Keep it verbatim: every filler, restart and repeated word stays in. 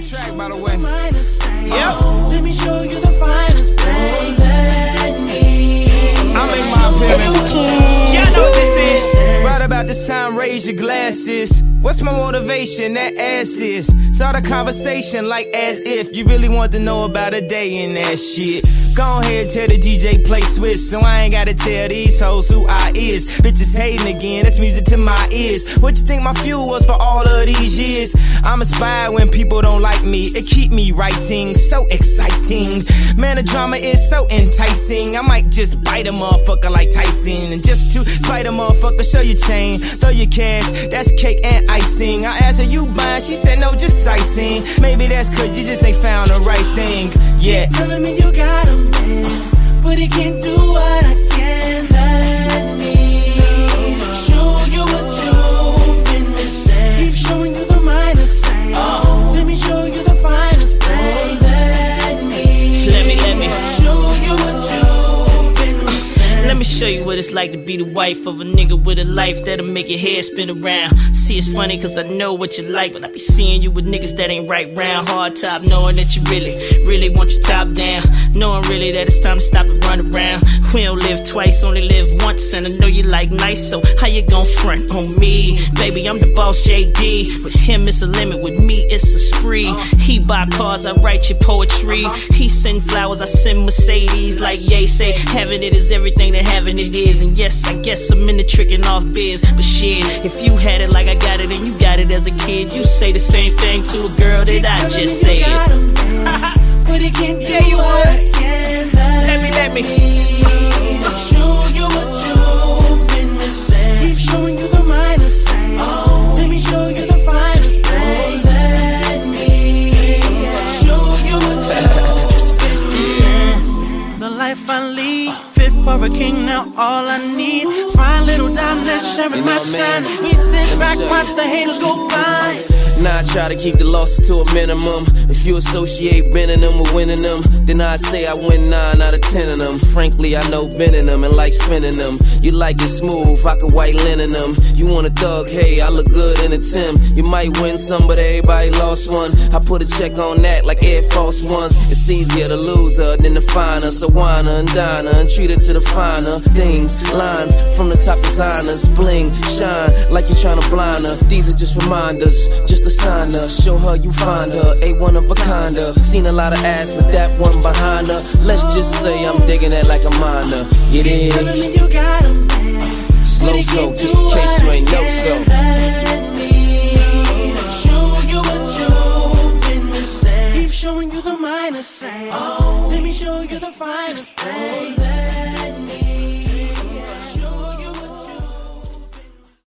the track, by the way. Yep. Let me show you the finest thing that me. I make my appearance. Y'all know what this is. Right about this time, raise your glasses. What's my motivation? That ass is. Start a conversation like as if you really want to know about a day in that shit. Go ahead, tell the D J play Swiss, so I ain't gotta tell these hoes who I is. Bitches hating again, that's music to my ears. What you think my fuel was for all of these years? I'm inspired when people don't like me, it keep me writing, so exciting. Man, the drama is so enticing, I might just bite a motherfucker like Tyson. And just to spite a motherfucker, show your chain, throw your cash, that's cake and icing. I asked her, you buying? She said, no, just sightseeing. Maybe that's cause you just ain't found the right thing yet. Telling me you got a man, but he can't do what I can. Let me show you what you've been missing. Keep showing you the minor things. Oh. Let me show you the finer things. Let me, let me, let me show you what you've been missing. Let me show you what it's like to be the wife of a nigga with a life that'll make your head spin around. See, it's funny cause I know what you like, but I be seeing you with niggas that ain't right round. Hard top, knowing that you really, really want your top down. Knowing really that it's time to stop and run around. We don't live twice, only live once, and I know you like nice, so how you gon' front on me? Baby, I'm the boss J D. With him it's a limit, with me it's a spree. He buy cars, I write your poetry. He send flowers, I send Mercedes. Like Ye say, having it is everything that having it is. And yes, I guess I'm in the tricking off biz, but shit, if you had it like I got it and you got it as a kid, you say the same thing to a girl that I just said. But it can't do yeah, you what I can. Let me, let me show you what you've been missing. Keep showing you the minor things. Oh. Let me show you the finer things. Let me show you what you've been missing. The life I lead, fit for a king, now all I need. Fine little dime that's sharing you know, my shine. We sit back, watch the haters go by. Now I try to keep the losses to a minimum. If you associate winning them with winning them, then I say I win nine out of ten of them. Frankly, I know bending them and like spinning them. You like it smooth, I can white linen them. You want a thug, hey, I look good in a Tim. You might win some, but everybody lost one. I put a check on that like Air Force Ones. It's easier to lose her than to find her. So wine her and dine her and treat her to the finer things. Lines from the top designers, bling, shine like you're trying to blind her. These are just reminders, just a sign her. Show her you find her, a one of a kind of. Seen a lot of ass, but that one behind her. Let's just say I'm digging it like a minor. You dig? Slow, slow, just in case you ain't know so. Let me show you what you've been missing. Keep showing you the minor things. Oh. Let me show you the finer things.